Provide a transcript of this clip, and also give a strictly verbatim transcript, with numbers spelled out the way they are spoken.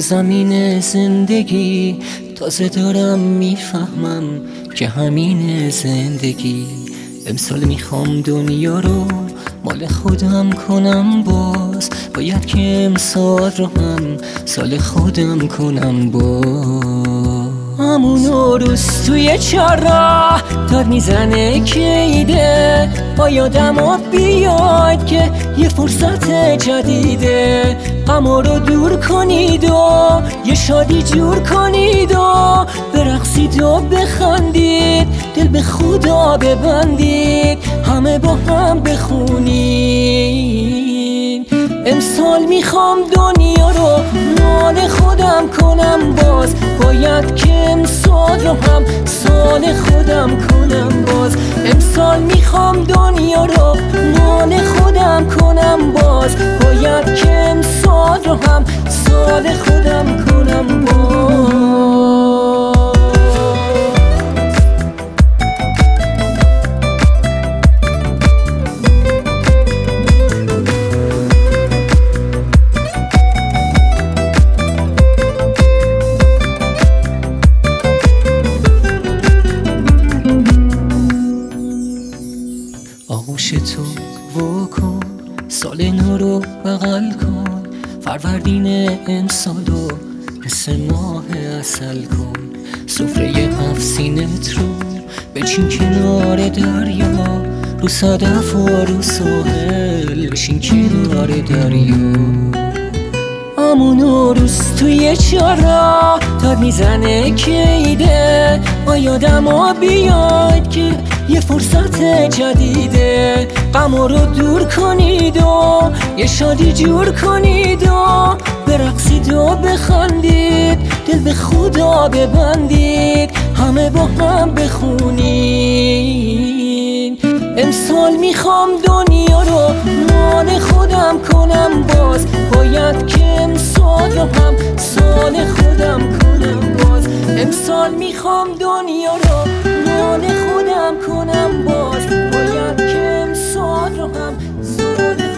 رو زمین زندگی تازه دارم میفهمم که همین زندگی. امسال میخوام دنیا رو مال خودم کنم، باز باید که امسال رو هم سال خودم کنم. باز همون روز توی چهارراه داد میزنه که ایده با یادم بیاد که یه فرصت جدیده. غما رو دور کنید و یه شادی جور کنید و برقصید و بخندید، دل به خدا ببندید، همه با هم بخونید. امسال میخوام دنیا رو مال خودم کنم، باز باید که امسال رو هم سال خودم کنم. باز امسال میخوام دنیا رو مال خودم کنم، باز باید که امسال رو هم سال خودم کنم. باز آغوش تو واکن، سال نو رو بغل کن، فروردین امسالو مثل ماه عسل کن. سفره هفت سینت رو بچین کنار دریا، رو صدف و رو ساحل بشین کنار دریا. همون روز توی چهارراه داد میزنه که ایده با یادم بیاد که یه فرصت جدیده. غما رو دور کنید و یه شادی جور کنید و برقصید و بخندید، دل به خدا ببندید، همه با هم بخونید. امسال میخوام دنیا رو مال خودم کنم، باز باید که امسال رو هم سال خودم کنم. باز امسال میخوام دنیا رو مال خودم کنم، باز باید که امسال رو هم سال